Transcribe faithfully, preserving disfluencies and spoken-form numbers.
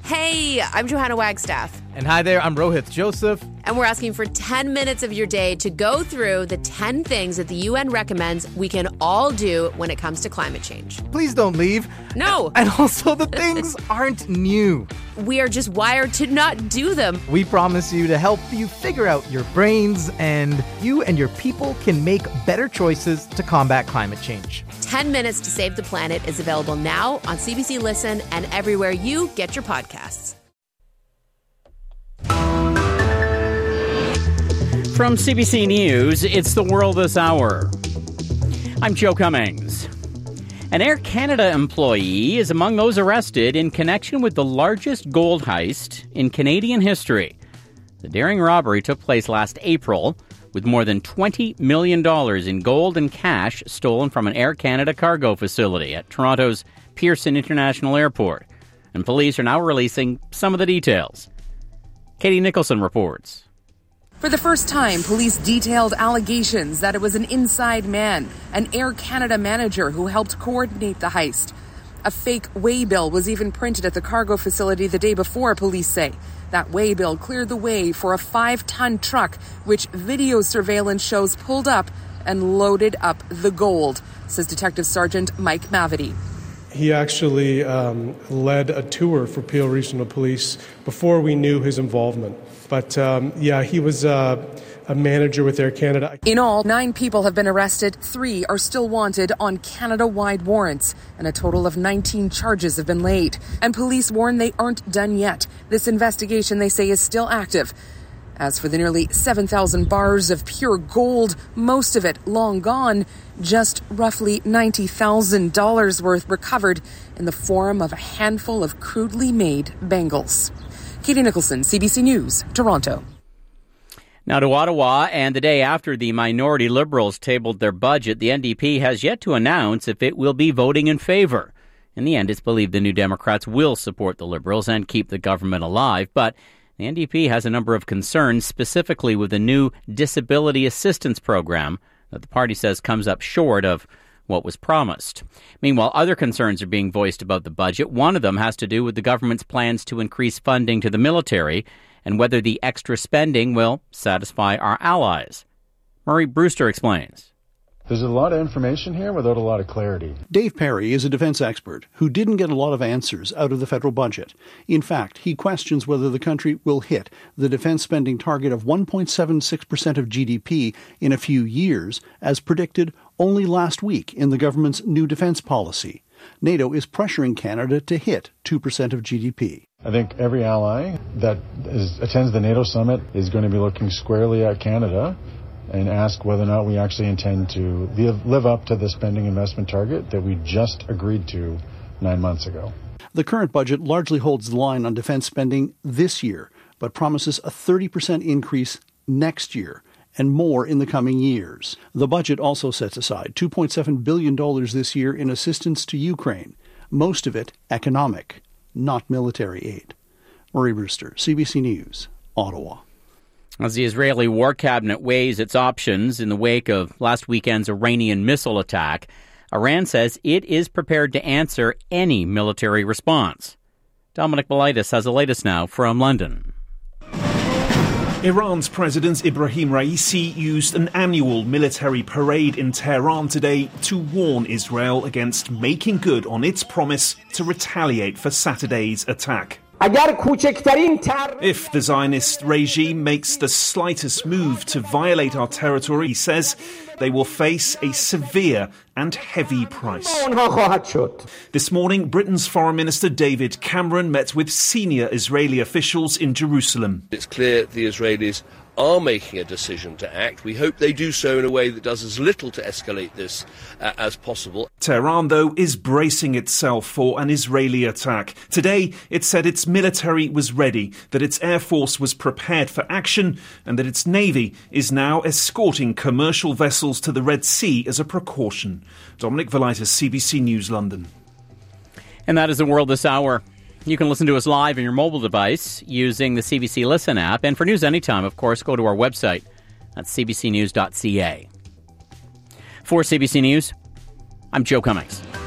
Hey, I'm Johanna Wagstaff. And hi there, I'm Rohith Joseph. And we're asking for ten minutes of your day to go through the ten things that the U N recommends we can all do when it comes to climate change. Please don't leave. No. And also, the things aren't new. We are just wired to not do them. We promise you to help you figure out your brains, and you and your people can make better choices to combat climate change. ten minutes to Save the Planet is available now on C B C Listen and everywhere you get your podcasts. From C B C News, it's The World This Hour. I'm Joe Cummings. An Air Canada employee is among those arrested in connection with the largest gold heist in Canadian history. The daring robbery took place last April, with more than twenty million dollars in gold and cash stolen from an Air Canada cargo facility at Toronto's Pearson International Airport. And police are now releasing some of the details. Katie Nicholson reports. For the first time, police detailed allegations that it was an inside man, an Air Canada manager who helped coordinate the heist. A fake waybill was even printed at the cargo facility the day before, police say. That waybill cleared the way for a five-ton truck, which video surveillance shows pulled up and loaded up the gold, says Detective Sergeant Mike Mavity. He actually um, led a tour for Peel Regional Police before we knew his involvement. But, um, yeah, he was uh, a manager with Air Canada. In all, nine people have been arrested. Three are still wanted on Canada-wide warrants, and a total of nineteen charges have been laid. And police warn they aren't done yet. This investigation, they say, is still active. As for the nearly seven thousand bars of pure gold, most of it long gone, just roughly ninety thousand dollars worth recovered in the form of a handful of crudely made bangles. Katie Nicholson, C B C News, Toronto. Now to Ottawa, and the day after the minority Liberals tabled their budget, the N D P has yet to announce if it will be voting in favour. In the end, it's believed the New Democrats will support the Liberals and keep the government alive, but the N D P has a number of concerns, specifically with the new disability assistance program that the party says comes up short of what was promised. Meanwhile, other concerns are being voiced about the budget. One of them has to do with the government's plans to increase funding to the military and whether the extra spending will satisfy our allies. Murray Brewster explains. There's a lot of information here without a lot of clarity. Dave Perry is a defense expert who didn't get a lot of answers out of the federal budget. In fact, he questions whether the country will hit the defense spending target of one point seven six percent of G D P in a few years, as predicted only last week in the government's new defense policy. NATO is pressuring Canada to hit two percent of G D P. I think every ally that is, attends the NATO summit is going to be looking squarely at Canada and ask whether or not we actually intend to live, live up to the spending investment target that we just agreed to nine months ago. The current budget largely holds the line on defense spending this year, but promises a thirty percent increase next year and more in the coming years. The budget also sets aside two point seven billion dollars this year in assistance to Ukraine, most of it economic, not military aid. Murray Brewster, C B C News, Ottawa. As the Israeli War Cabinet weighs its options in the wake of last weekend's Iranian missile attack, Iran says it is prepared to answer any military response. Dominic Belitis has the latest now from London. Iran's President Ibrahim Raisi used an annual military parade in Tehran today to warn Israel against making good on its promise to retaliate for Saturday's attack. If the Zionist regime makes the slightest move to violate our territory, he says, they will face a severe and heavy price. This morning, Britain's Foreign Minister David Cameron met with senior Israeli officials in Jerusalem. It's clear the Israelis are making a decision to act. We hope they do so in a way that does as little to escalate this uh, as possible. Tehran, though, is bracing itself for an Israeli attack. Today, it said its military was ready, that its air force was prepared for action, and that its navy is now escorting commercial vessels to the Red Sea as a precaution. Dominic Velitis, C B C News, London. And that is The World This Hour. You can listen to us live on your mobile device using the C B C Listen app. And for news anytime, of course, go to our website at c b c news dot c a. For C B C News, I'm Joe Cummings.